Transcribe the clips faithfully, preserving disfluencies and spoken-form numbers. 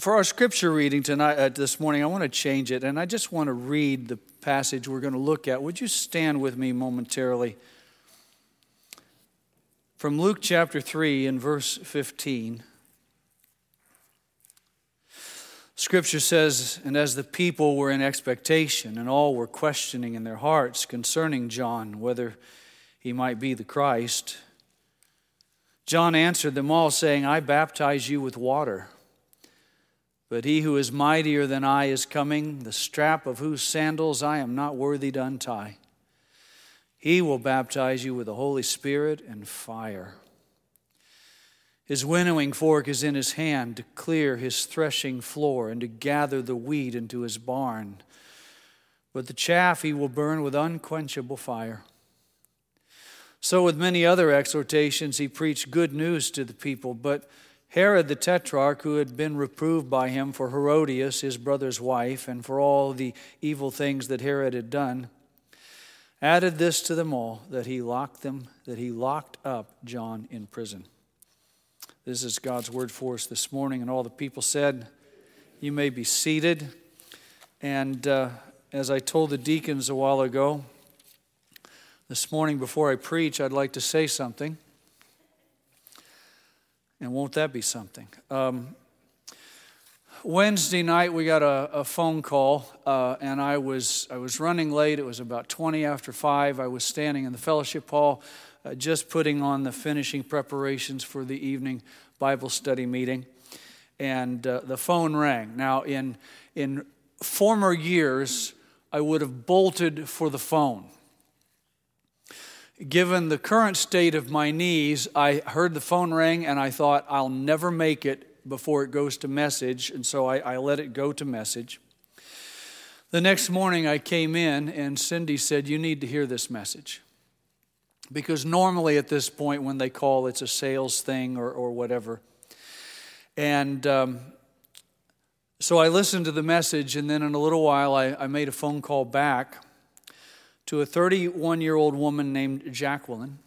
for our scripture reading tonight, uh, this morning, I want to change it, and I just want to read the passage we're going to look at. Would you stand with me momentarily? From Luke chapter three and verse fifteen. Scripture says, "And as the people were in expectation, and all were questioning in their hearts concerning John, whether he might be the Christ, John answered them all, saying, I baptize you with water. But he who is mightier than I is coming, the strap of whose sandals I am not worthy to untie. He will baptize you with the Holy Spirit and fire. His winnowing fork is in his hand to clear his threshing floor and to gather the wheat into his barn. But the chaff he will burn with unquenchable fire." So with many other exhortations he preached good news to the people. But Herod the Tetrarch, who had been reproved by him for Herodias, his brother's wife, and for all the evil things that Herod had done, added this to them all, that he locked them, that he locked up John in prison. This is God's word for us this morning, and all the people said, you may be seated. And uh, as I told the deacons a while ago, this morning before I preach, I'd like to say something. And won't that be something? Um, Wednesday night we got a, a phone call, uh, and I was I was running late. It was about twenty after five. I was standing in the fellowship hall, uh, just putting on the finishing preparations for the evening Bible study meeting, and uh, the phone rang. Now, in in former years, I would have bolted for the phone. Given the current state of my knees, I heard the phone ring and I thought, I'll never make it before it goes to message, and so I, I let it go to message. The next morning I came in and Cindy said, you need to hear this message. Because normally at this point when they call, it's a sales thing or, or whatever. And um, so I listened to the message, and then in a little while I, I made a phone call back to a thirty-one-year-old woman named Jacqueline.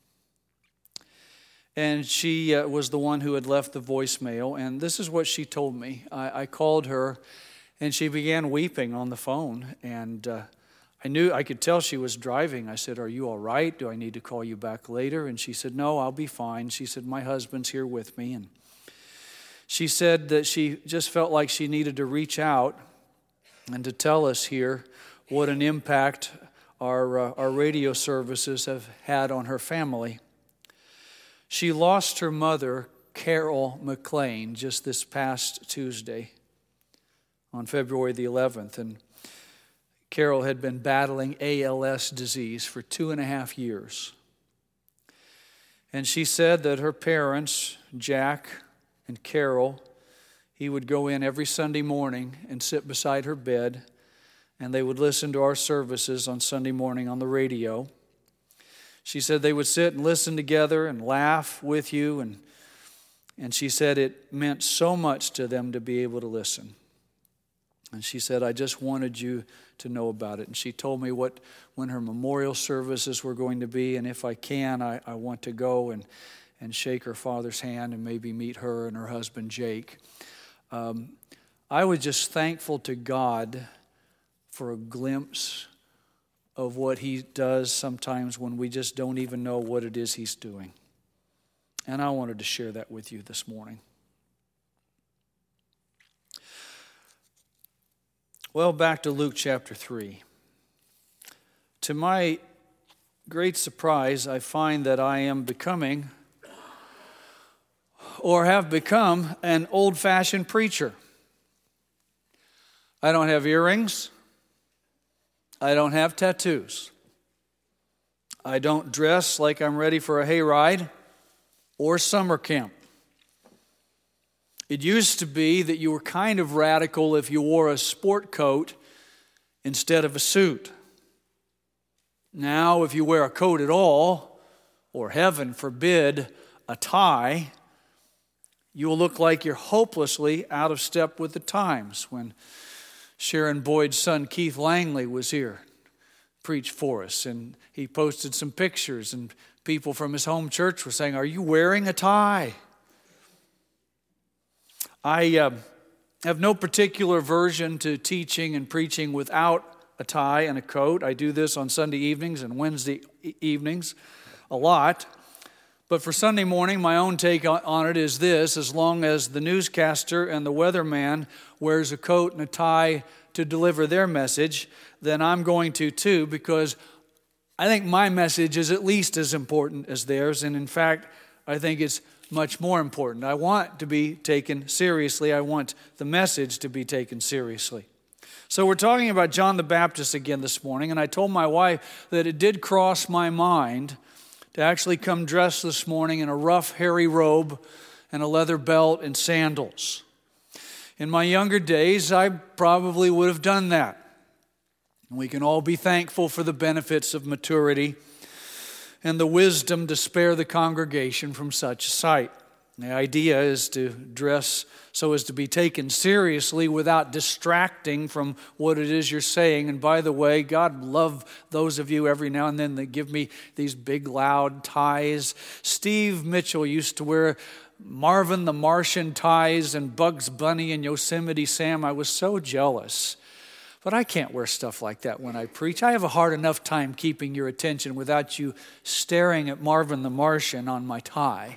And she uh, was the one who had left the voicemail. And this is what she told me. I, I called her, and she began weeping on the phone. And uh, I knew, I could tell she was driving. I said, are you all right? Do I need to call you back later? And she said, no, I'll be fine. She said, my husband's here with me. And she said that she just felt like she needed to reach out and to tell us here what an impact Our, uh, our radio services have had on her family. She lost her mother, Carol McLean, just this past Tuesday on February the eleventh. And Carol had been battling A L S disease for two and a half years. And she said that her parents, Jack and Carol, he would go in every Sunday morning and sit beside her bed, and they would listen to our services on Sunday morning on the radio. She said they would sit and listen together and laugh with you, and and she said it meant so much to them to be able to listen. And she said, I just wanted you to know about it. And she told me what when her memorial services were going to be, and if I can, I, I want to go and, and shake her father's hand and maybe meet her and her husband, Jake. Um, I was just thankful to God for a glimpse of what he does sometimes when we just don't even know what it is he's doing. And I wanted to share that with you this morning. Well, back to Luke chapter three. To my great surprise, I find that I am becoming, or have become, an old-fashioned preacher. I don't have earrings. I don't have tattoos. I don't dress like I'm ready for a hayride or summer camp. It used to be that you were kind of radical if you wore a sport coat instead of a suit. Now, if you wear a coat at all, or heaven forbid, a tie, you will look like you're hopelessly out of step with the times. When Sharon Boyd's son Keith Langley was here, preached for us, and he posted some pictures, and people from his home church were saying, are you wearing a tie? I uh, I have no particular aversion to teaching and preaching without a tie and a coat. I do this on Sunday evenings and Wednesday e- evenings a lot. But for Sunday morning, my own take on it is this: as long as the newscaster and the weatherman wears a coat and a tie to deliver their message, then I'm going to too, because I think my message is at least as important as theirs. And in fact, I think it's much more important. I want to be taken seriously. I want the message to be taken seriously. So we're talking about John the Baptist again this morning, and I told my wife that it did cross my mind to actually come dressed this morning in a rough, hairy robe and a leather belt and sandals. In my younger days, I probably would have done that. We can all be thankful for the benefits of maturity and the wisdom to spare the congregation from such a sight. The idea is to dress so as to be taken seriously without distracting from what it is you're saying. And by the way, God love those of you every now and then that give me these big loud ties. Steve Mitchell used to wear Marvin the Martian ties and Bugs Bunny and Yosemite Sam. I was so jealous. But I can't wear stuff like that when I preach. I have a hard enough time keeping your attention without you staring at Marvin the Martian on my tie.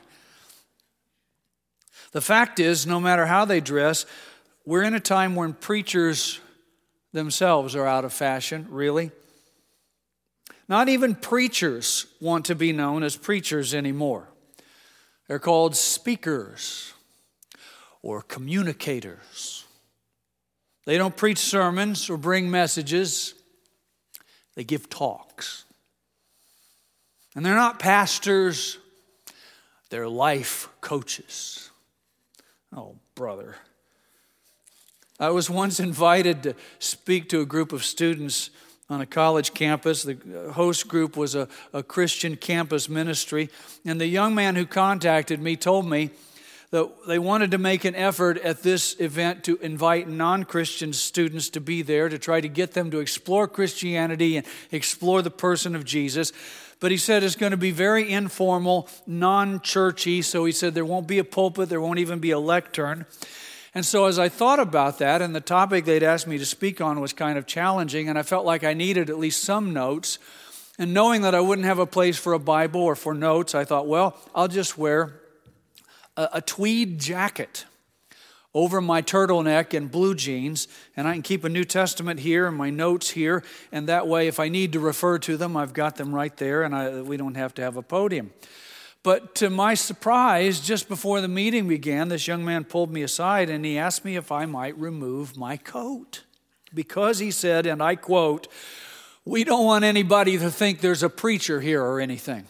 The fact is, no matter how they dress, we're in a time when preachers themselves are out of fashion, really. Not even preachers want to be known as preachers anymore. They're called speakers or communicators. They don't preach sermons or bring messages. They give talks. And they're not pastors. They're life coaches. Oh, brother. I was once invited to speak to a group of students on a college campus. The host group was a, a Christian campus ministry. And the young man who contacted me told me that they wanted to make an effort at this event to invite non-Christian students to be there to try to get them to explore Christianity and explore the person of Jesus. But he said it's going to be very informal, non-churchy. So he said there won't be a pulpit, there won't even be a lectern. And so as I thought about that, and the topic they'd asked me to speak on was kind of challenging, and I felt like I needed at least some notes. And knowing that I wouldn't have a place for a Bible or for notes, I thought, well, I'll just wear a tweed jacket over my turtleneck and blue jeans, and I can keep a New Testament here and my notes here, and that way if I need to refer to them, I've got them right there, and I, we don't have to have a podium. But to my surprise, just before the meeting began, this young man pulled me aside and he asked me if I might remove my coat. Because he said, and I quote, "We don't want anybody to think there's a preacher here or anything."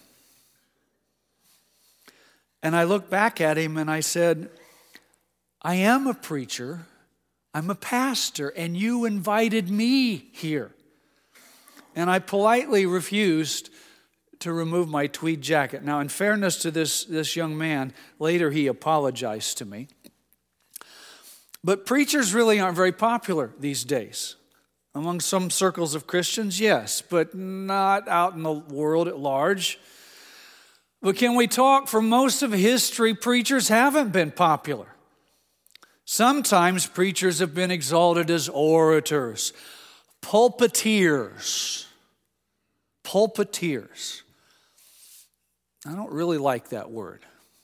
And I looked back at him and I said, I am a preacher, I'm a pastor, and you invited me here. And I politely refused to remove my tweed jacket. Now, in fairness to this, this young man, later he apologized to me. But preachers really aren't very popular these days. Among some circles of Christians, yes, but not out in the world at large. But can we talk, for most of history, preachers haven't been popular. Sometimes preachers have been exalted as orators, pulpiteers. Pulpiteers. I don't really like that word.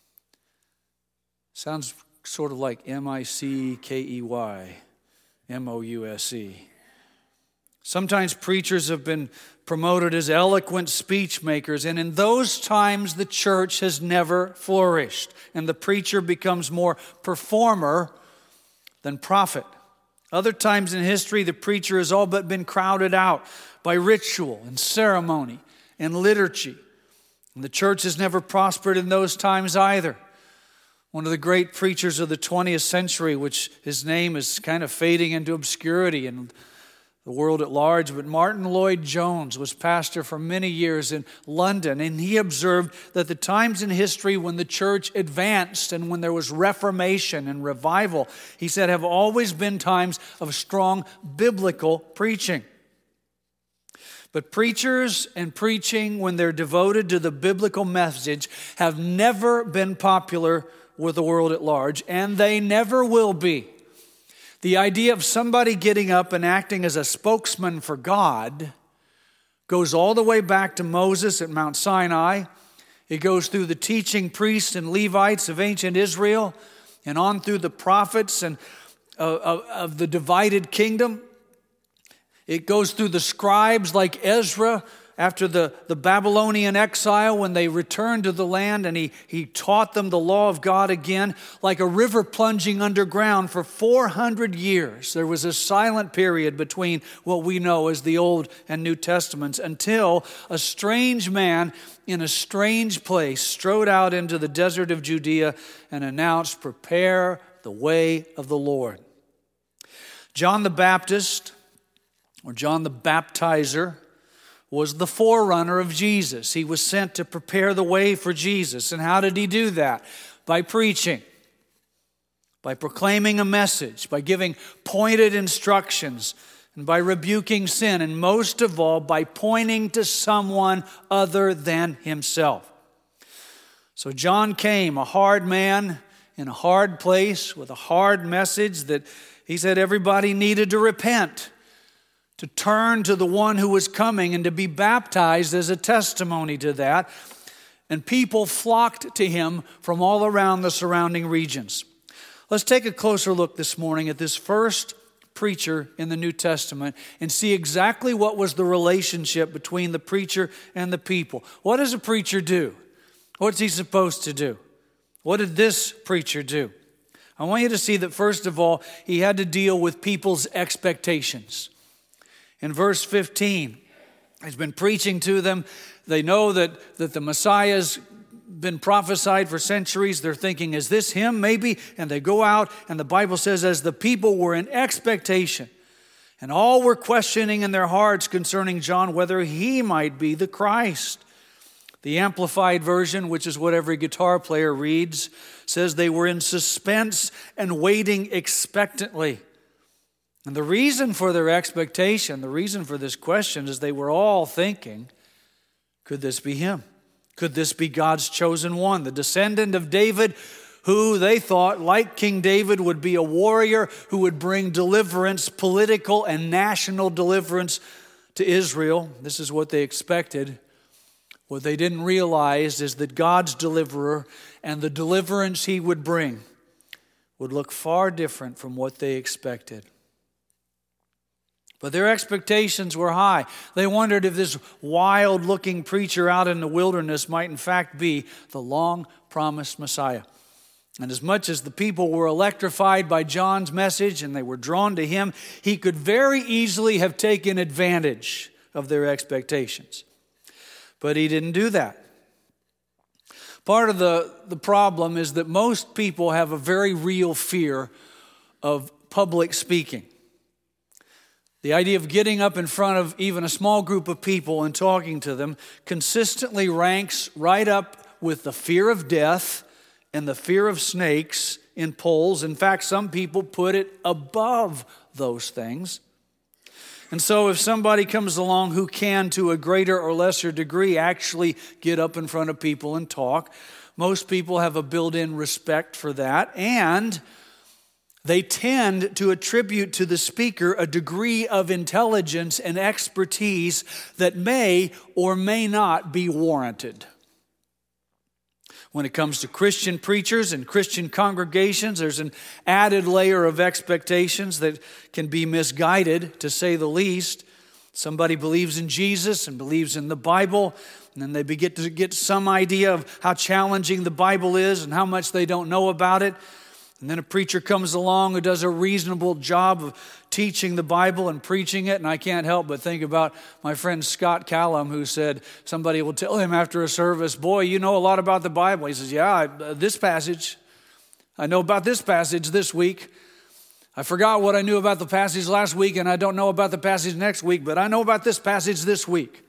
Sounds sort of like M I C K E Y, M O U S E. Sometimes preachers have been promoted as eloquent speech makers, and in those times the church has never flourished, and the preacher becomes more performer than prophet. Other times in history, the preacher has all but been crowded out by ritual and ceremony and liturgy, and the church has never prospered in those times either. One of the great preachers of the twentieth century, which his name is kind of fading into obscurity in the world at large, but Martin Lloyd-Jones was pastor for many years in London, and he observed that the times in history when the church advanced and when there was reformation and revival, he said, have always been times of strong biblical preaching. But preachers and preaching, when they're devoted to the biblical message, have never been popular with the world at large, and they never will be. The idea of somebody getting up and acting as a spokesman for God goes all the way back to Moses at Mount Sinai. It goes through the teaching priests and Levites of ancient Israel and on through the prophets and uh, of, of the divided kingdom. It goes through the scribes like Ezra after the, the Babylonian exile when they returned to the land, and he, he taught them the law of God again. Like a river plunging underground for four hundred years. There was a silent period between what we know as the Old and New Testaments until a strange man in a strange place strode out into the desert of Judea and announced, "Prepare the way of the Lord." John the Baptist, or John the Baptizer, was the forerunner of Jesus. He was sent to prepare the way for Jesus. And how did he do that? By preaching, by proclaiming a message, by giving pointed instructions, and by rebuking sin, and most of all, by pointing to someone other than himself. So John came, a hard man in a hard place with a hard message that he said everybody needed to repent, to turn to the one who was coming and to be baptized as a testimony to that. And people flocked to him from all around the surrounding regions. Let's take a closer look this morning at this first preacher in the New Testament and see exactly what was the relationship between the preacher and the people. What does a preacher do? What's he supposed to do? What did this preacher do? I want you to see that first of all, he had to deal with people's expectations. In verse fifteen, he's been preaching to them. They know that, that the Messiah's been prophesied for centuries. They're thinking, is this him? Maybe. And they go out, and the Bible says, as the people were in expectation, and all were questioning in their hearts concerning John whether he might be the Christ. The Amplified Version, which is what every guitar player reads, says they were in suspense and waiting expectantly. And the reason for their expectation, the reason for this question is they were all thinking, could this be him? Could this be God's chosen one, the descendant of David, who they thought, like King David, would be a warrior who would bring deliverance, political and national deliverance to Israel? This is what they expected. What they didn't realize is that God's deliverer and the deliverance he would bring would look far different from what they expected. But their expectations were high. They wondered if this wild-looking preacher out in the wilderness might in fact be the long-promised Messiah. And as much as the people were electrified by John's message and they were drawn to him, he could very easily have taken advantage of their expectations. But he didn't do that. Part of the, the problem is that most people have a very real fear of public speaking. The idea of getting up in front of even a small group of people and talking to them consistently ranks right up with the fear of death and the fear of snakes in polls. In fact, some people put it above those things. And so if somebody comes along who can, to a greater or lesser degree, actually get up in front of people and talk, most people have a built-in respect for that, and they tend to attribute to the speaker a degree of intelligence and expertise that may or may not be warranted. When it comes to Christian preachers and Christian congregations, there's an added layer of expectations that can be misguided, to say the least. Somebody believes in Jesus and believes in the Bible, and then they begin to get some idea of how challenging the Bible is and how much they don't know about it. And then a preacher comes along who does a reasonable job of teaching the Bible and preaching it. And I can't help but think about my friend Scott Callum, who said somebody will tell him after a service, boy, you know a lot about the Bible. He says, yeah, I, uh, this passage. I know about this passage this week. I forgot what I knew about the passage last week, and I don't know about the passage next week, but I know about this passage this week.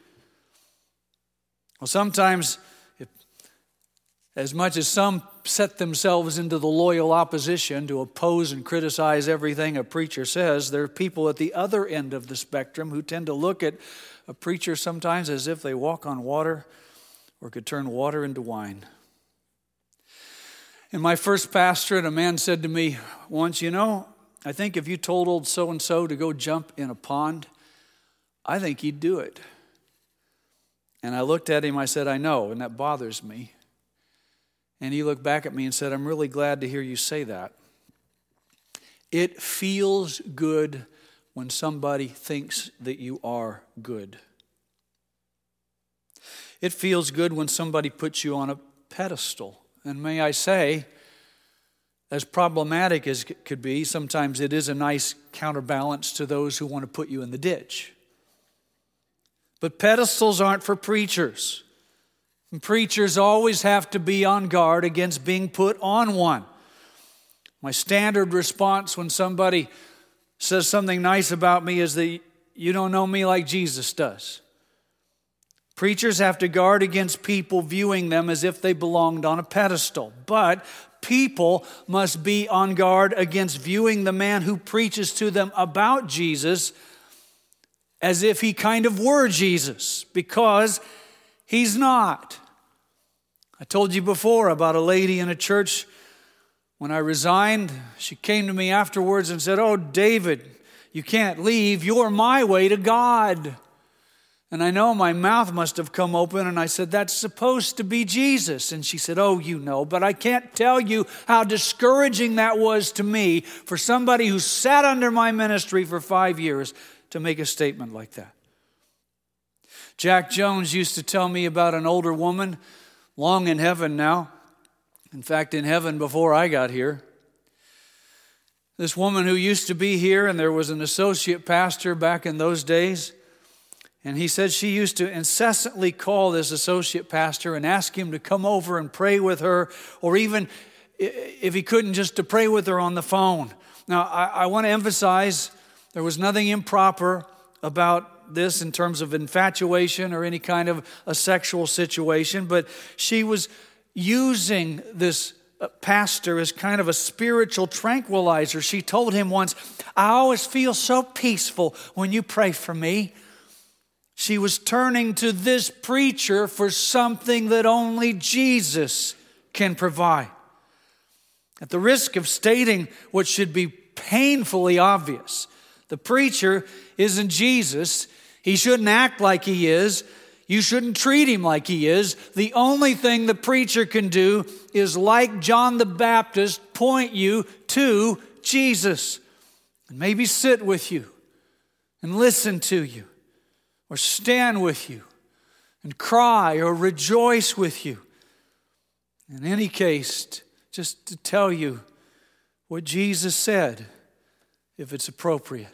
Well, sometimes, if, as much as some set themselves into the loyal opposition to oppose and criticize everything a preacher says, there are people at the other end of the spectrum who tend to look at a preacher sometimes as if they walk on water or could turn water into wine. In my first pastorate, a man said to me once, you know, I think if you told old so-and-so to go jump in a pond, I think he'd do it. And I looked at him, I said, I know, and that bothers me. And he looked back at me and said, I'm really glad to hear you say that. It feels good when somebody thinks that you are good. It feels good when somebody puts you on a pedestal. And may I say, as problematic as it could be, sometimes it is a nice counterbalance to those who want to put you in the ditch. But pedestals aren't for preachers. And preachers always have to be on guard against being put on one. My standard response when somebody says something nice about me is that you don't know me like Jesus does. Preachers have to guard against people viewing them as if they belonged on a pedestal. But people must be on guard against viewing the man who preaches to them about Jesus as if he kind of were Jesus, because he's not. I told you before about a lady in a church. When I resigned, she came to me afterwards and said, oh, David, you can't leave. You're my way to God. And I know my mouth must have come open, and I said, that's supposed to be Jesus. And she said, oh, you know, but I can't tell you how discouraging that was to me for somebody who sat under my ministry for five years to make a statement like that. Jack Jones used to tell me about an older woman, long in heaven now. In fact, in heaven before I got here. This woman who used to be here, and there was an associate pastor back in those days. And he said she used to incessantly call this associate pastor and ask him to come over and pray with her, or even if he couldn't, just to pray with her on the phone. Now, I, I want to emphasize there was nothing improper about this in terms of infatuation or any kind of a sexual situation, but she was using this pastor as kind of a spiritual tranquilizer. She told him once, I always feel so peaceful when you pray for me. She was turning to this preacher for something that only Jesus can provide. At the risk of stating what should be painfully obvious, the preacher isn't Jesus. He shouldn't act like he is. You shouldn't treat him like he is. The only thing the preacher can do is, like John the Baptist, point you to Jesus. And maybe sit with you and listen to you, or stand with you and cry or rejoice with you. In any case, just to tell you what Jesus said, if it's appropriate.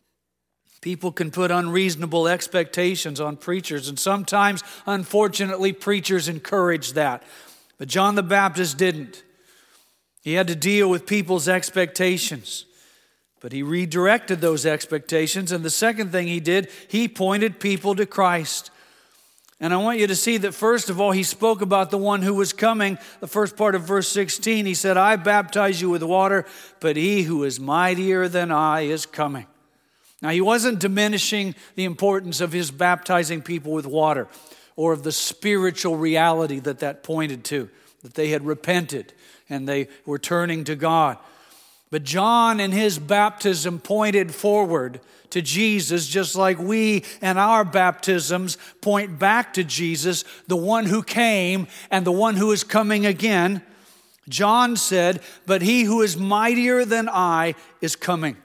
People can put unreasonable expectations on preachers, and sometimes, unfortunately, preachers encourage that. But John the Baptist didn't. He had to deal with people's expectations. But he redirected those expectations, and the second thing he did, he pointed people to Christ. And I want you to see that, first of all, he spoke about the one who was coming. The first part of verse sixteen, he said, I baptize you with water, but he who is mightier than I is coming. Now, he wasn't diminishing the importance of his baptizing people with water, or of the spiritual reality that that pointed to, that they had repented and they were turning to God. But John in his baptism pointed forward to Jesus, just like we and our baptisms point back to Jesus, the one who came and the one who is coming again. John said, but he who is mightier than I is coming.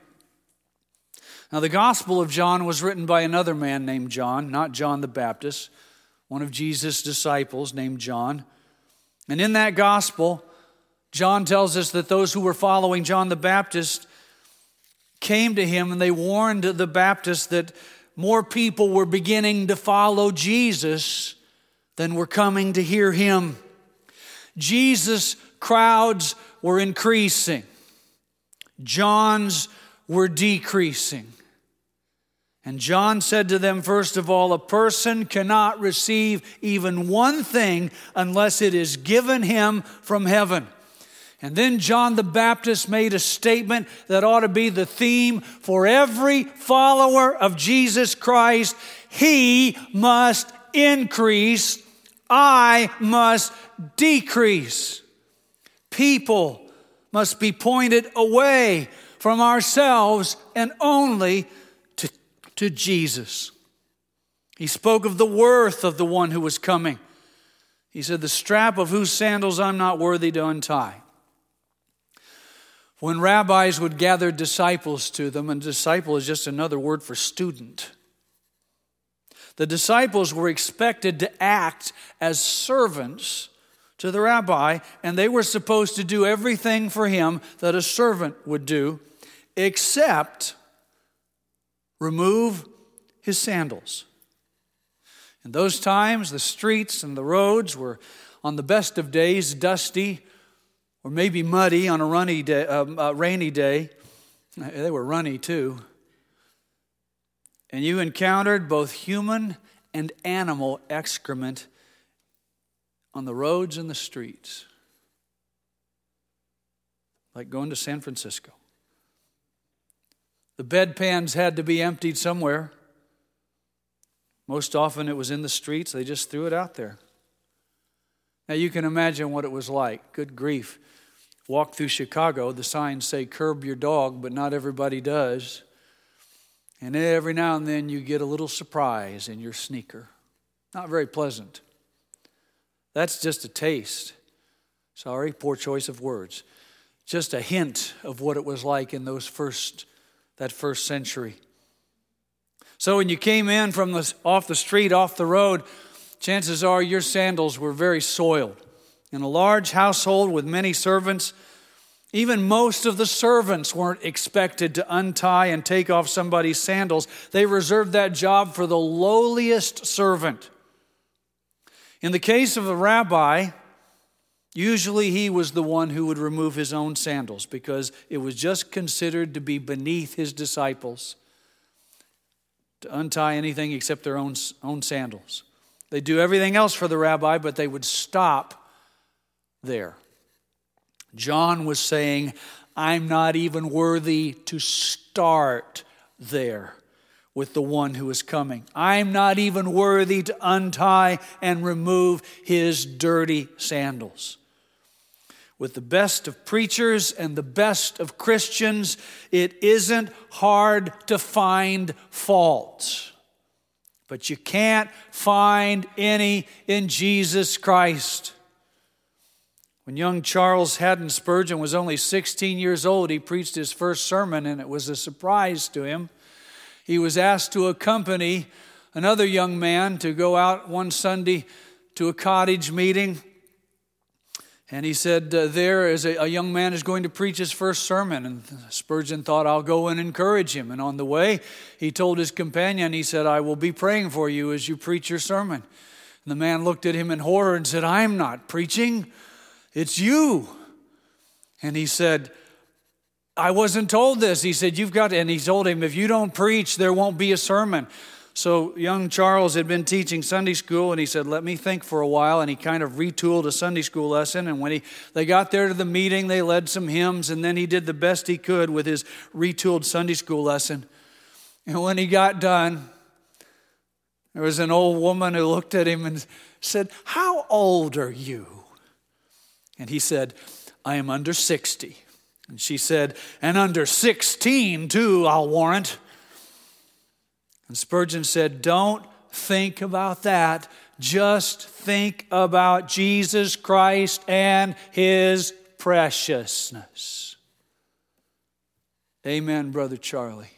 Now, the Gospel of John was written by another man named John, not John the Baptist, one of Jesus' disciples named John. And in that Gospel, John tells us that those who were following John the Baptist came to him and they warned the Baptist that more people were beginning to follow Jesus than were coming to hear him. Jesus' crowds were increasing. John's were decreasing. And John said to them, first of all, a person cannot receive even one thing unless it is given him from heaven. And then John the Baptist made a statement that ought to be the theme for every follower of Jesus Christ. He must increase, I must decrease. People must be pointed away from ourselves and only to, to Jesus. He spoke of the worth of the one who was coming. He said, the strap of whose sandals I'm not worthy to untie. When rabbis would gather disciples to them, and disciple is just another word for student, the disciples were expected to act as servants to the rabbi, and they were supposed to do everything for him that a servant would do, except remove his sandals. In those times, the streets and the roads were, on the best of days, dusty or maybe muddy on a runny day, uh, uh, rainy day. They were runny too. And you encountered both human and animal excrement on the roads and the streets. Like going to San Francisco. The bedpans had to be emptied somewhere. Most often it was in the streets. They just threw it out there. Now you can imagine what it was like. Good grief. Walk through Chicago, the signs say curb your dog, but not everybody does. And every now and then you get a little surprise in your sneaker. Not very pleasant. That's just a taste. Sorry, poor choice of words. Just a hint of what it was like in those first, that first century. So when you came in from the, off the street, off the road, chances are your sandals were very soiled. In a large household with many servants, even most of the servants weren't expected to untie and take off somebody's sandals. They reserved that job for the lowliest servant. In the case of a rabbi, usually he was the one who would remove his own sandals because it was just considered to be beneath his disciples to untie anything except their own, own sandals. They'd do everything else for the rabbi, but they would stop there. John was saying, I'm not even worthy to start there with the one who is coming. I'm not even worthy to untie and remove his dirty sandals. With the best of preachers and the best of Christians, it isn't hard to find faults. But you can't find any in Jesus Christ. When young Charles Haddon Spurgeon was only sixteen years old, he preached his first sermon, and it was a surprise to him. He was asked to accompany another young man to go out one Sunday to a cottage meeting. And he said, uh, there is a, a young man is going to preach his first sermon. And Spurgeon thought, I'll go and encourage him. And on the way, he told his companion, he said, I will be praying for you as you preach your sermon. And the man looked at him in horror and said, I'm not preaching. It's you. And he said, I wasn't told this. He said, you've got to, and he told him, if you don't preach, there won't be a sermon. So young Charles had been teaching Sunday school, and he said, let me think for a while. And he kind of retooled a Sunday school lesson. And when he they got there to the meeting, they led some hymns, and then he did the best he could with his retooled Sunday school lesson. And when he got done, there was an old woman who looked at him and said, how old are you? And he said, I am under sixty. And she said, and under sixteen too, I'll warrant. And Spurgeon said, don't think about that. Just think about Jesus Christ and his preciousness. Amen, Brother Charlie.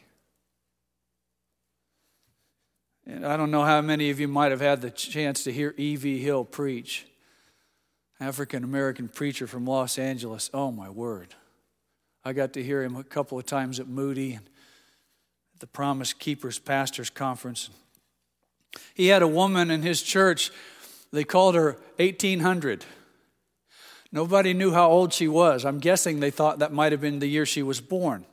And I don't know how many of you might have had the chance to hear E V Hill preach. African-American preacher from Los Angeles. Oh, my word. I got to hear him a couple of times at Moody and at the Promise Keepers Pastors Conference. He had a woman in his church, they called her eighteen hundred. Nobody knew how old she was. I'm guessing they thought that might have been the year she was born.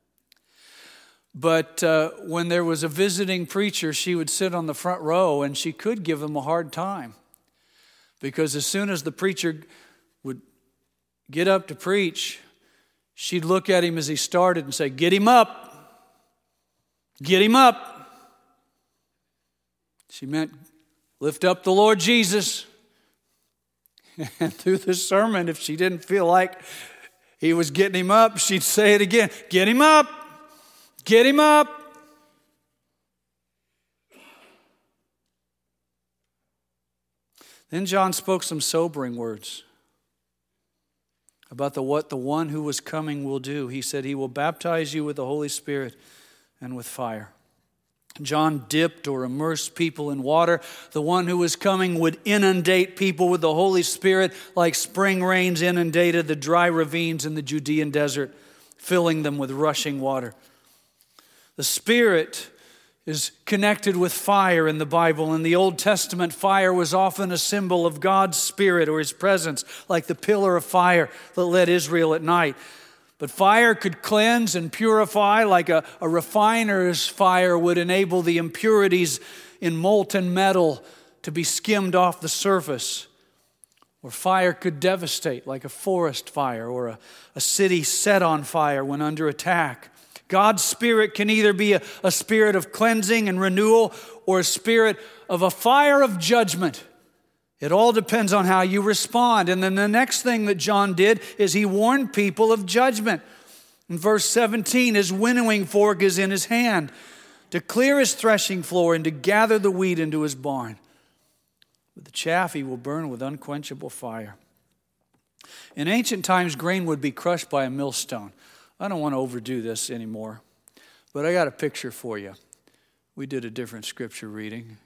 But uh, when there was a visiting preacher, she would sit on the front row and she could give him a hard time. Because as soon as the preacher would get up to preach, she'd look at him as he started and say, get him up. Get him up. She meant lift up the Lord Jesus. And through the sermon, if she didn't feel like He was getting him up. She'd say it again. Get him up. Get him up. Then John spoke some sobering words about the what the one who was coming will do. He said he will baptize you with the Holy Spirit and with fire. John dipped or immersed people in water. The one who was coming would inundate people with the Holy Spirit like spring rains inundated the dry ravines in the Judean desert, filling them with rushing water. The Spirit is connected with fire in the Bible. In the Old Testament, fire was often a symbol of God's Spirit or His presence, like the pillar of fire that led Israel at night. But fire could cleanse and purify like a, a refiner's fire would enable the impurities in molten metal to be skimmed off the surface. Or fire could devastate like a forest fire or a, a city set on fire when under attack. God's Spirit can either be a, a spirit of cleansing and renewal or a spirit of a fire of judgment. It all depends on how you respond. And then the next thing that John did is he warned people of judgment. In verse seventeen, his winnowing fork is in his hand to clear his threshing floor and to gather the wheat into his barn. But the chaff he will burn with unquenchable fire. In ancient times, grain would be crushed by a millstone. I don't want to overdo this anymore, but I got a picture for you. We did a different scripture reading.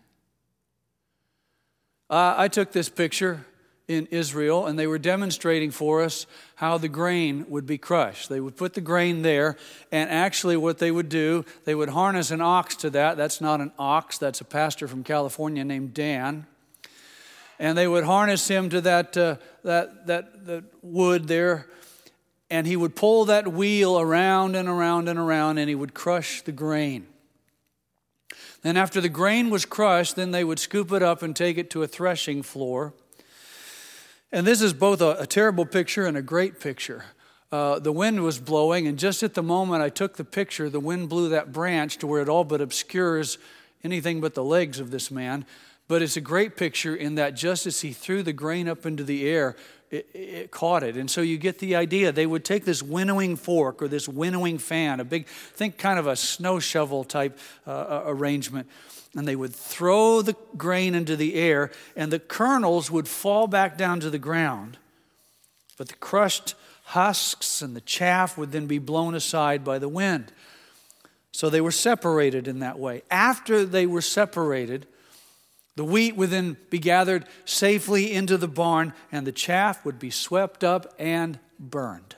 Uh, I took this picture in Israel, and they were demonstrating for us how the grain would be crushed. They would put the grain there, and actually what they would do, they would harness an ox to that. That's not an ox. That's a pastor from California named Dan. And they would harness him to that, uh, that, that, that wood there, and he would pull that wheel around and around and around, and he would crush the grain. Then after the grain was crushed, then they would scoop it up and take it to a threshing floor. And this is both a, a terrible picture and a great picture. Uh, the wind was blowing, and just at the moment I took the picture, the wind blew that branch to where it all but obscures anything but the legs of this man. But it's a great picture in that just as he threw the grain up into the air, It, it caught it. And so you get the idea. They would take this winnowing fork or this winnowing fan, a big, think kind of a snow shovel type uh, arrangement, and they would throw the grain into the air, and the kernels would fall back down to the ground. But the crushed husks and the chaff would then be blown aside by the wind. So they were separated in that way. After they were separated, the wheat would then be gathered safely into the barn, and the chaff would be swept up and burned.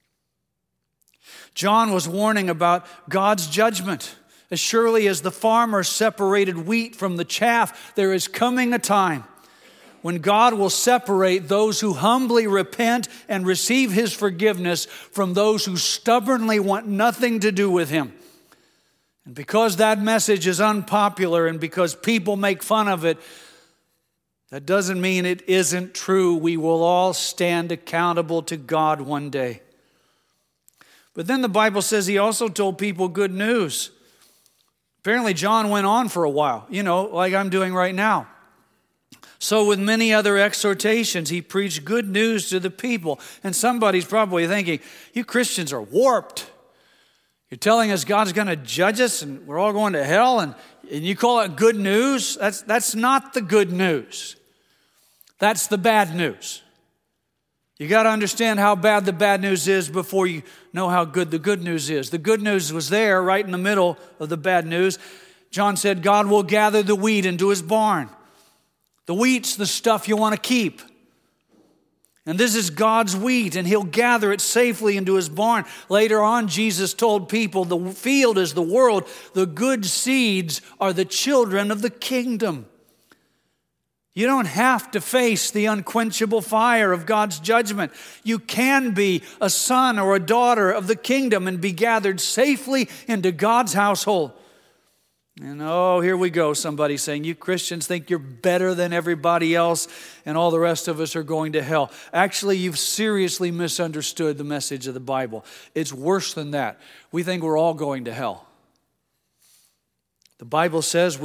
John was warning about God's judgment. As surely as the farmer separated wheat from the chaff, there is coming a time when God will separate those who humbly repent and receive His forgiveness from those who stubbornly want nothing to do with Him. And because that message is unpopular and because people make fun of it, that doesn't mean it isn't true. We will all stand accountable to God one day. But then the Bible says He also told people good news. Apparently John went on for a while, you know, like I'm doing right now. So with many other exhortations, he preached good news to the people. And somebody's probably thinking, you Christians are warped. You're telling us God's going to judge us and we're all going to hell, and, and you call it good news? That's, that's not the good news. That's the bad news. You got to understand how bad the bad news is before you know how good the good news is. The good news was there right in the middle of the bad news. John said God will gather the wheat into His barn. The wheat's the stuff you want to keep. And this is God's wheat, and He'll gather it safely into His barn. Later on, Jesus told people, the field is the world. The good seeds are the children of the kingdom. You don't have to face the unquenchable fire of God's judgment. You can be a son or a daughter of the kingdom and be gathered safely into God's household. And oh, here we go, somebody saying, you Christians think you're better than everybody else and all the rest of us are going to hell. Actually, you've seriously misunderstood the message of the Bible. It's worse than that. We think we're all going to hell. The Bible says we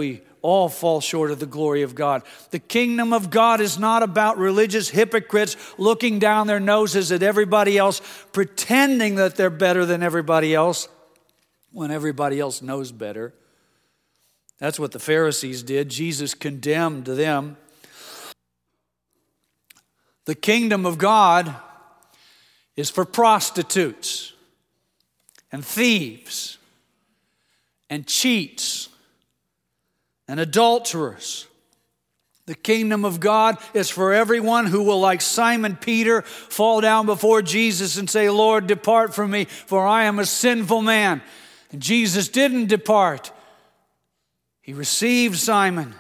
all fall short of the glory of God. The kingdom of God is not about religious hypocrites looking down their noses at everybody else, pretending that they're better than everybody else when everybody else knows better. That's what the Pharisees did. Jesus condemned them. The kingdom of God is for prostitutes and thieves and cheats and adulterers. The kingdom of God is for everyone who will, like Simon Peter, fall down before Jesus and say, Lord, depart from me, for I am a sinful man. And Jesus didn't depart. He received Simon.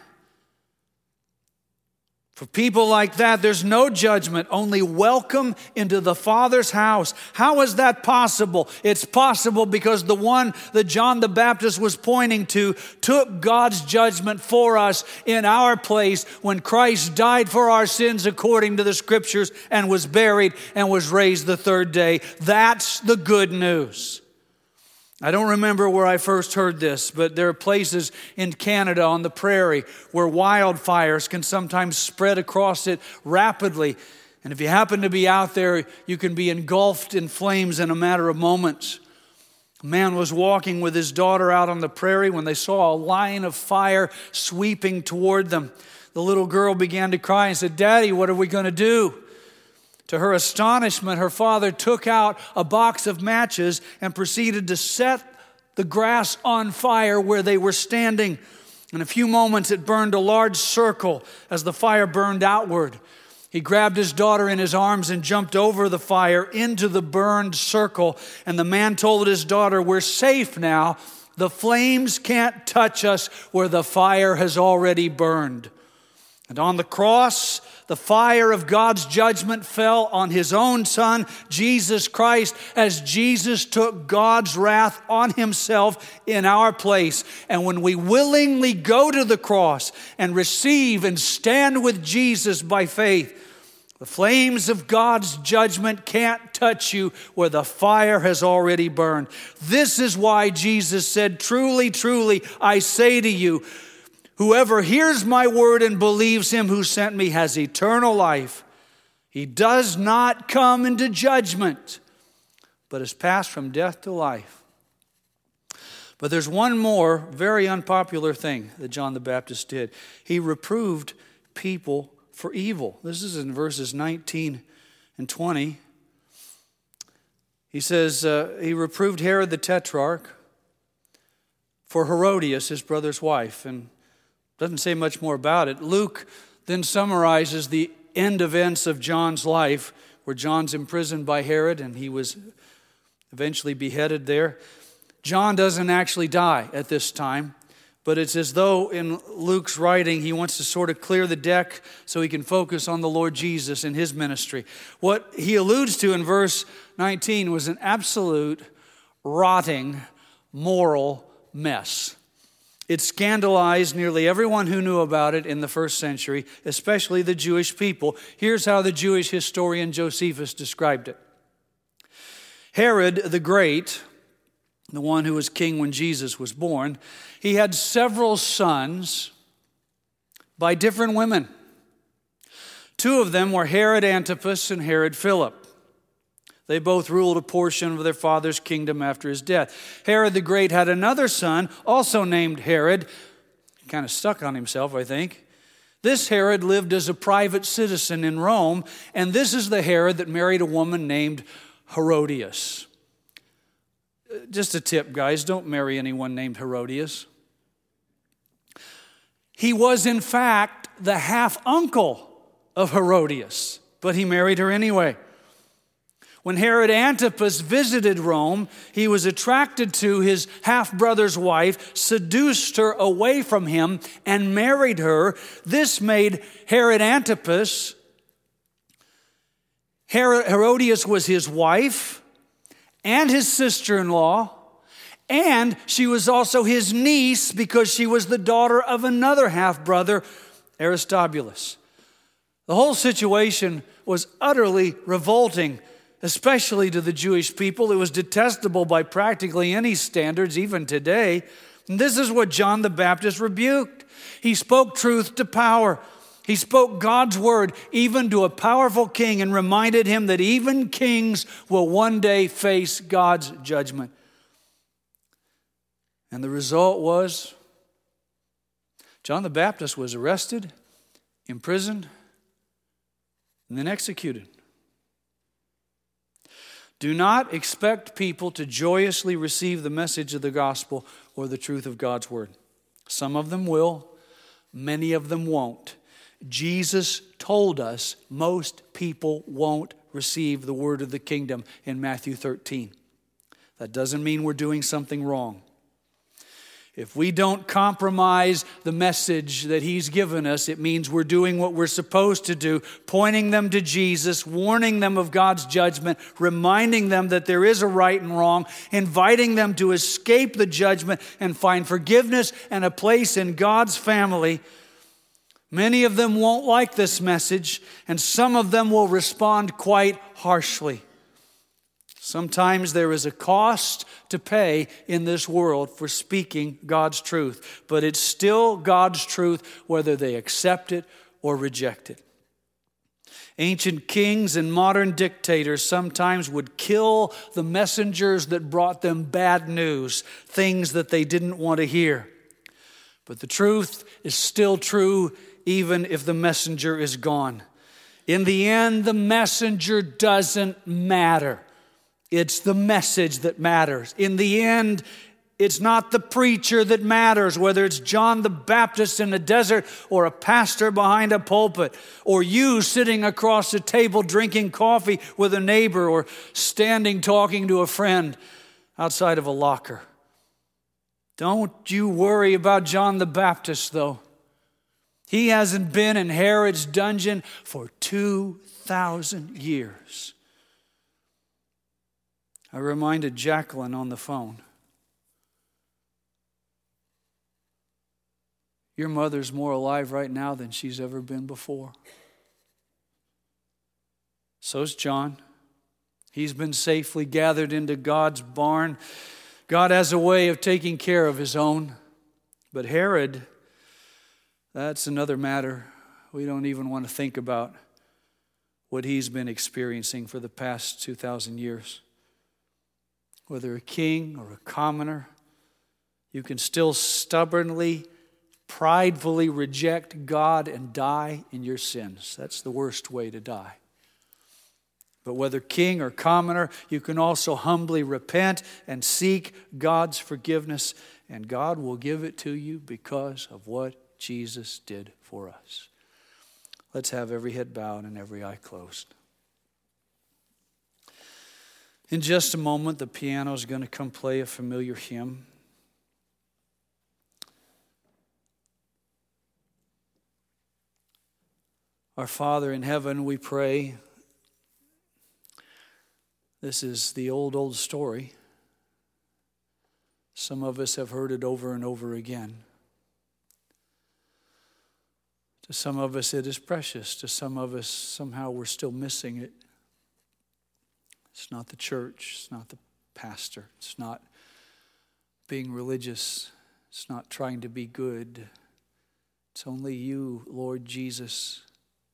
For people like that, there's no judgment, only welcome into the Father's house. How is that possible? It's possible because the one that John the Baptist was pointing to took God's judgment for us in our place when Christ died for our sins according to the Scriptures and was buried and was raised the third day. That's the good news. I don't remember where I first heard this, but there are places in Canada on the prairie where wildfires can sometimes spread across it rapidly. And if you happen to be out there, you can be engulfed in flames in a matter of moments. A man was walking with his daughter out on the prairie when they saw a line of fire sweeping toward them. The little girl began to cry and said, Daddy, what are we going to do? To her astonishment, her father took out a box of matches and proceeded to set the grass on fire where they were standing. In a few moments, it burned a large circle as the fire burned outward. He grabbed his daughter in his arms and jumped over the fire into the burned circle. And the man told his daughter, we're safe now. The flames can't touch us where the fire has already burned. And on the cross, the fire of God's judgment fell on his own Son, Jesus Christ, as Jesus took God's wrath on himself in our place. And when we willingly go to the cross and receive and stand with Jesus by faith, the flames of God's judgment can't touch you where the fire has already burned. This is why Jesus said, truly, truly, I say to you, whoever hears my word and believes him who sent me has eternal life. He does not come into judgment, but has passed from death to life. But there's one more very unpopular thing that John the Baptist did. He reproved people for evil. This is in verses nineteen and twenty. He says, uh, he reproved Herod the Tetrarch for Herodias, his brother's wife, and doesn't say much more about it. Luke then summarizes the end events of John's life, where John's imprisoned by Herod and he was eventually beheaded there. John doesn't actually die at this time, but it's as though in Luke's writing he wants to sort of clear the deck so he can focus on the Lord Jesus and his ministry. What he alludes to in verse nineteen was an absolute rotting moral mess. It scandalized nearly everyone who knew about it in the first century, especially the Jewish people. Here's how the Jewish historian Josephus described it. Herod the Great, the one who was king when Jesus was born, he had several sons by different women. Two of them were Herod Antipas and Herod Philip. They both ruled a portion of their father's kingdom after his death. Herod the Great had another son, also named Herod. Kind of stuck on himself, I think. This Herod lived as a private citizen in Rome, and this is the Herod that married a woman named Herodias. Just a tip, guys, don't marry anyone named Herodias. He was, in fact, the half-uncle of Herodias, but he married her anyway. When Herod Antipas visited Rome, he was attracted to his half-brother's wife, seduced her away from him, and married her. This made Herod Antipas, Herodias was his wife and his sister-in-law, and she was also his niece because she was the daughter of another half-brother, Aristobulus. The whole situation was utterly revolting, especially to the Jewish people. It was detestable by practically any standards, even today. And this is what John the Baptist rebuked. He spoke truth to power. He spoke God's word even to a powerful king and reminded him that even kings will one day face God's judgment. And the result was John the Baptist was arrested, imprisoned, and then executed. Do not expect people to joyously receive the message of the gospel or the truth of God's word. Some of them will, many of them won't. Jesus told us most people won't receive the word of the kingdom in Matthew thirteen. That doesn't mean we're doing something wrong. If we don't compromise the message that he's given us, it means we're doing what we're supposed to do, pointing them to Jesus, warning them of God's judgment, reminding them that there is a right and wrong, inviting them to escape the judgment and find forgiveness and a place in God's family. Many of them won't like this message, and some of them will respond quite harshly. Sometimes there is a cost to pay in this world for speaking God's truth, but it's still God's truth whether they accept it or reject it. Ancient kings and modern dictators sometimes would kill the messengers that brought them bad news, things that they didn't want to hear. But the truth is still true even if the messenger is gone. In the end, the messenger doesn't matter. It's the message that matters. In the end, it's not the preacher that matters, whether it's John the Baptist in the desert or a pastor behind a pulpit, or you sitting across a table drinking coffee with a neighbor or standing talking to a friend outside of a locker. Don't you worry about John the Baptist, though. He hasn't been in Herod's dungeon for two thousand years. I reminded Jacqueline on the phone, your mother's more alive right now than she's ever been before. So's John. He's been safely gathered into God's barn. God has a way of taking care of his own. But Herod, that's another matter. We don't even want to think about what he's been experiencing for the past two thousand years. Whether a king or a commoner, you can still stubbornly, pridefully reject God and die in your sins. That's the worst way to die. But whether king or commoner, you can also humbly repent and seek God's forgiveness, and God will give it to you because of what Jesus did for us. Let's have every head bowed and every eye closed. In just a moment, the piano is going to come play a familiar hymn. Our Father in heaven, we pray. This is the old, old story. Some of us have heard it over and over again. To some of us, it is precious. To some of us, somehow we're still missing it. It's not the church. It's not the pastor. It's not being religious. It's not trying to be good. It's only you, Lord Jesus.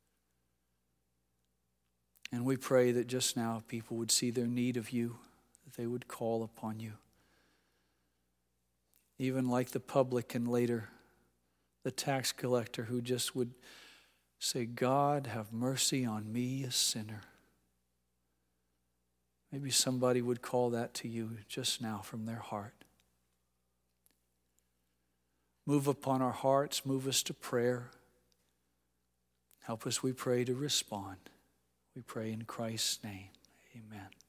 And we pray that just now people would see their need of you, that they would call upon you. Even like the publican later, the tax collector who just would say, God, have mercy on me, a sinner. Maybe somebody would call that to you just now from their heart. Move upon our hearts, move us to prayer. Help us, we pray, to respond. We pray in Christ's name. Amen.